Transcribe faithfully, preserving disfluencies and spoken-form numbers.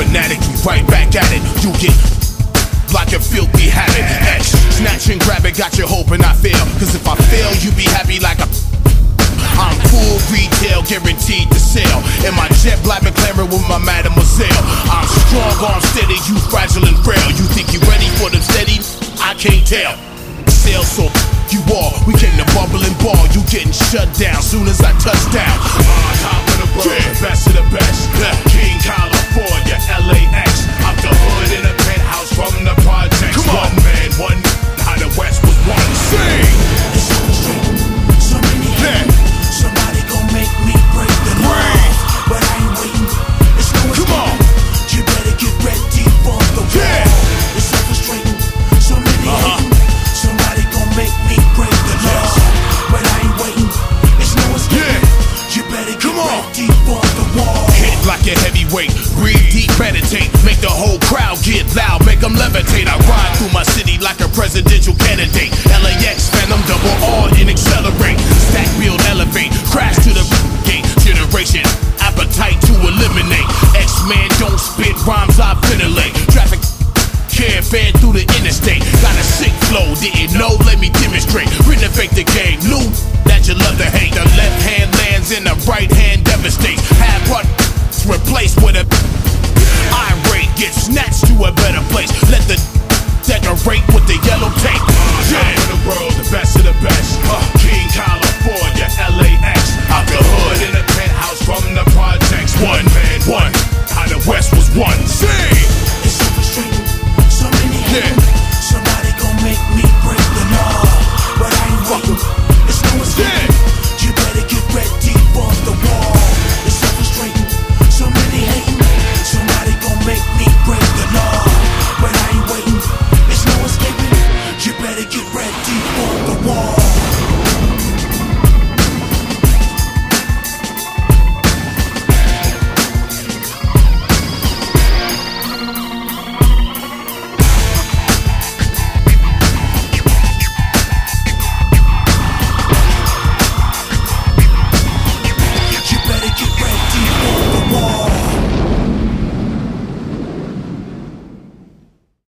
fanatically right back at it. You get like a filthy habit. X, snatch and grab it, got you hoping I fail. Cause if I fail, you be happy like a I'm full retail, guaranteed to sell. In my jet black McLaren with my mademoiselle. I'm strong, arm steady, you fragile and frail. You think you ready for them steady? I can't tell. Sell so you all, we came to bubble and ball. You getting shut down soon as I touch down. On top of the world, yeah. Best of the best. Yeah. King California, L A X. Out the hood in a penthouse from the projects. Come on, one man, one how the West was one. Sing. It's so straight, so many yeah. Somebody gon' make me break the law, but I ain't waiting. It's no escape. Come on, you better get ready for the war. Yeah. It's so frustrating, so many uh-huh. hating. Somebody gon' make me break the law, yes. but I ain't waiting. It's no escape. Yeah. You better get Come on. ready for the war. Hit like a heavyweight, breathe deep, meditate, make the whole crowd get loud, make them levitate. I ride through my city like a presidential candidate. L A X, phantom double R and accelerate. Stack, build, elevate, crash to the gate. Generation, appetite to eliminate. X-Man don't spit rhymes, I ventilate. Traffic caravan through the interstate. Got a sick flow, didn't know